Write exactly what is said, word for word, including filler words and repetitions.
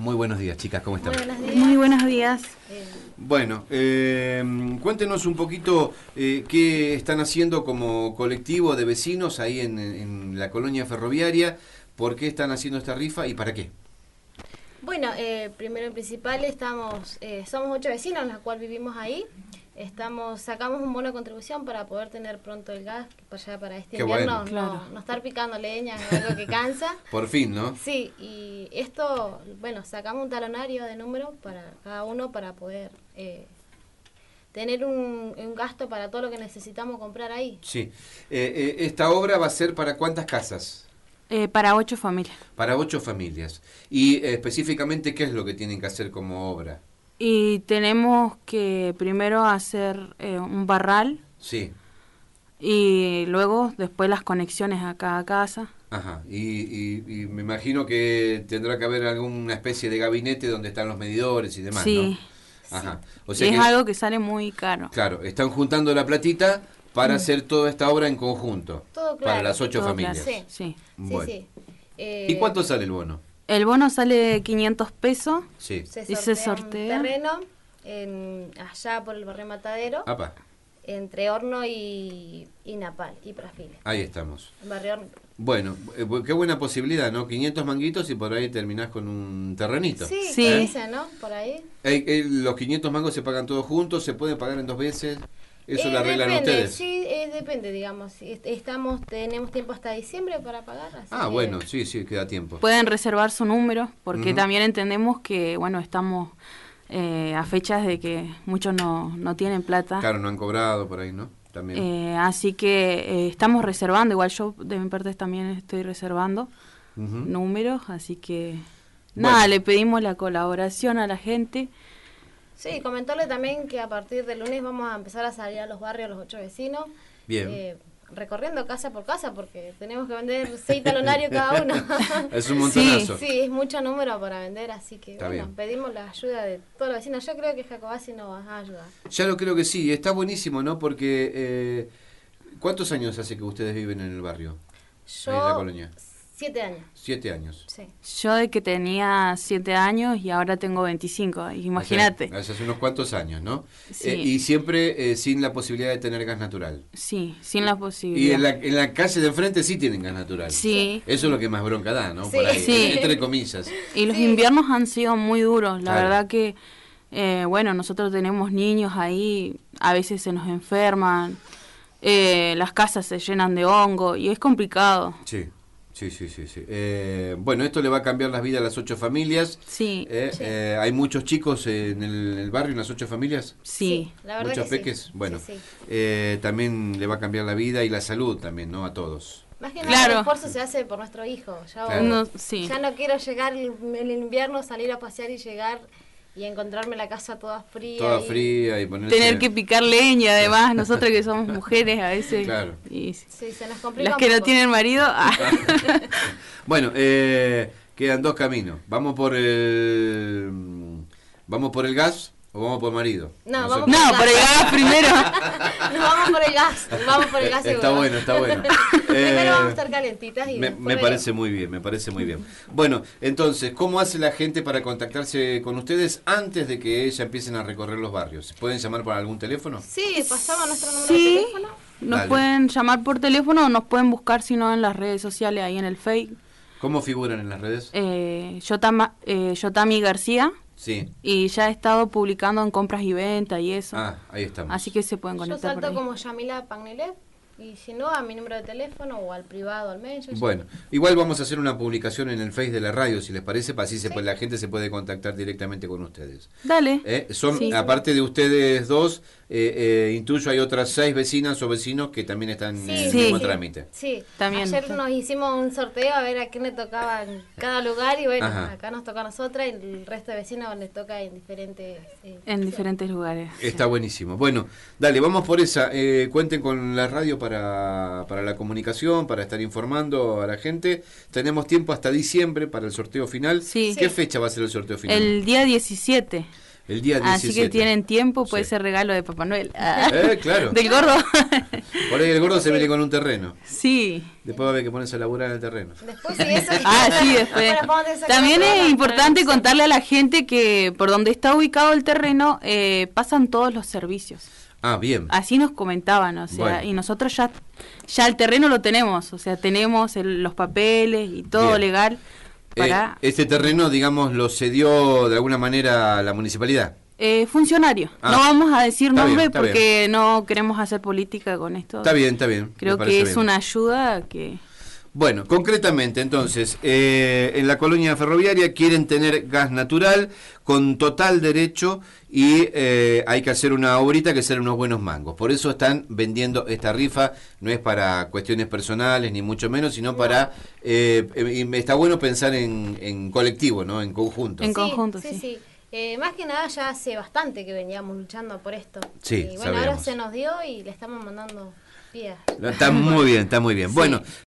Muy buenos días, chicas, ¿cómo están? Muy buenos días. Muy buenos días. Eh, Bueno, eh, cuéntenos un poquito eh, qué están haciendo como colectivo de vecinos ahí en, en la colonia ferroviaria, por qué están haciendo esta rifa y para qué. Bueno, eh, primero y principal, estamos, eh, somos ocho vecinos, los cuales vivimos ahí. Estamos, sacamos un bono de contribución para poder tener pronto el gas, que para, para este Qué invierno bueno. no, Claro. no estar picando leña es algo que cansa. Por fin, ¿no? Sí, y esto, bueno, sacamos un talonario de números para cada uno para poder eh, tener un, un gasto para todo lo que necesitamos comprar ahí. Sí. Eh, eh, ¿Esta obra va a ser para cuántas casas? Eh, para ocho familias. Para ocho familias. Y eh, específicamente, ¿qué es lo que tienen que hacer como obra? Y tenemos que primero hacer eh, un barral Sí. y luego después las conexiones a cada casa. Ajá. Y, y, y me imagino que tendrá que haber alguna especie de gabinete donde están los medidores y demás, Sí. ¿no? Ajá. O Y sea es que, algo que sale muy caro. claro, están juntando la platita para Mm. hacer toda esta obra en conjunto. Todo claro. Para las ocho Todo familias. claro. Sí. Sí. Bueno. Sí, sí. Eh, ¿Y cuánto sale el bono? El bono sale quinientos pesos. Sí. Se y sortea, se sortea. un terreno en, allá por el barrio Matadero, Apa, entre Horno y, y Napal, y Prafiles. ahí estamos. Barrio Horno. Bueno, eh, bu- qué buena posibilidad, ¿no? quinientos manguitos y por ahí terminás con un terrenito. Sí, Sí. ¿qué dicen, no? Por ahí. Eh, eh, los quinientos mangos se pagan todos juntos, se pueden pagar en dos veces. Eso Eh, lo arreglan depende, ustedes. Sí, eh, depende, digamos. Est- Estamos, tenemos tiempo hasta diciembre para pagar. Así Ah, que- bueno, sí, sí, queda tiempo. Pueden reservar su número porque Ujú. también entendemos que, bueno, estamos eh, a fechas de que muchos no, no tienen plata. Claro, no han cobrado por ahí, ¿no? También. Eh, así que eh, estamos reservando, igual yo de mi parte también estoy reservando Ujú. números, así que Bueno. nada, le pedimos la colaboración a la gente. Sí, comentarle también que a partir del lunes vamos a empezar a salir a los barrios, los ocho vecinos. Bien. eh, recorriendo casa por casa porque tenemos que vender seis talonarios cada uno. Es un montonazo. Sí, es mucho número para vender, así que Está bueno, bien. pedimos la ayuda de todos los vecinos. Yo creo que Jacobasi nos va a ayudar. Ya lo creo que sí, está buenísimo, ¿no? Porque, eh, ¿cuántos años hace que ustedes viven en el barrio? Ahí en la Yo, colonia. siete años, Siete años. sí. Yo de que tenía siete años y ahora tengo veinticinco, imagínate. O sea, hace unos cuantos años, ¿no? Sí. Eh, y siempre eh, sin la posibilidad de tener gas natural. Sí, sin la Y posibilidad. en la, en la calle de enfrente sí tienen gas natural. Sí. Eso es lo que más bronca da, ¿no? Sí. Por ahí, Sí. entre comillas. Y los Sí. inviernos han sido muy duros, la Claro. verdad que, eh, bueno, nosotros tenemos niños ahí, a veces se nos enferman, eh, las casas se llenan de hongo y es complicado. Sí, sí, sí, sí. sí. Eh, bueno, esto le va a cambiar las vidas a las ocho familias. Sí, Eh, Sí. eh, ¿Hay muchos chicos en el, el barrio, en las ocho familias? sí. la verdad ¿Muchos que sí. peques? Bueno, Sí, sí. eh, también le va a cambiar la vida y la salud también, ¿no? A todos. Más que nada Claro. el esfuerzo se hace por nuestro hijo. Ya, Claro. No, sí. ya no quiero llegar el, el invierno, salir a pasear y llegar y encontrarme la casa toda fría. Toda y- fría y ponerse... Tener que picar leña, además, nosotros que somos mujeres a veces. Claro. Y Sí, se nos complica las un que no poco. tienen marido, ah. Bueno, eh, quedan dos caminos. ¿Vamos por el vamos por el gas o vamos por marido? No, sé. vamos No, por el gas primero. Nos vamos por el gas, vamos por el gas Está seguro. bueno, está bueno. Primero Eh, vamos a estar calentitas y Me, después me veremos. parece muy bien, me parece muy bien. Bueno, entonces, ¿cómo hace la gente para contactarse con ustedes antes de que ya empiecen a recorrer los barrios? ¿Pueden llamar por algún teléfono? Sí, pasamos nuestro número Sí. de teléfono. Nos Dale. pueden llamar por teléfono o nos pueden buscar, si no, en las redes sociales, ahí en el Face. ¿Cómo figuran en las redes? Eh, Yotama, eh, Yotami García. Sí. Y ya he estado publicando en compras y ventas y eso. Ah, ahí estamos. Así que se pueden Yo conectar por salto ahí. como Yamila Pagnelet y si no a mi número de teléfono o al privado, al mail. yo ya- Bueno, igual vamos a hacer una publicación en el Face de la radio, si les parece, para así se Sí. puede- la gente se puede contactar directamente con ustedes. Dale. ¿Eh? Son, Sí. aparte de ustedes dos, eh, eh, intuyo hay otras seis vecinas o vecinos que también están Sí, en el sí. mismo Sí. trámite. Sí, También. ayer nos hicimos un sorteo a ver a quién le tocaba en cada lugar y bueno, Ajá. acá nos toca a nosotras y el resto de vecinos les toca en diferentes... eh, En diferentes lugares. Está buenísimo. Bueno, dale, vamos por esa. Eh, cuenten con la radio para, para la comunicación, para estar informando a la gente. Tenemos tiempo hasta diciembre para el sorteo final. Sí. ¿Qué Sí. fecha va a ser el sorteo final? El día diecisiete. El día diecisiete. Así que tienen tiempo, puede Sí. ser regalo de Papá Noel. Ah, Eh, claro. Del gordo. Por ahí el gordo se viene con un terreno. Sí. Después va a haber que ponerse a laburar en el terreno. Después sí, eso. Ah, sí, después. Bueno, vamos a tener que sacar También la es prueba importante para- contarle a la gente que por donde está ubicado el terreno eh, pasan todos los servicios. Ah, bien. Así nos comentaban, o sea, Bueno. y nosotros ya ya el terreno lo tenemos, o sea, tenemos el- los papeles y todo Bien. legal para Eh, este terreno, digamos, lo cedió de alguna manera a la municipalidad. eh, funcionario. Ah, No vamos a decir está bien, nombre está porque no queremos hacer política con esto. Está bien, está bien. Creo me parece que es bien. una ayuda que... Bueno, concretamente, entonces, eh, en la colonia ferroviaria quieren tener gas natural con total derecho y eh, hay que hacer una obrita que será unos buenos mangos. Por eso están vendiendo esta rifa, no es para cuestiones personales ni mucho menos, sino para... Eh, eh, y está bueno pensar en, en colectivo, ¿no? En conjunto. En conjunto, sí. sí. sí. Eh, más que nada ya hace bastante que veníamos luchando por esto. Sí, y bueno, ahora sabemos. se nos dio y le estamos mandando vías. Está muy bien, está muy bien. Sí. Bueno,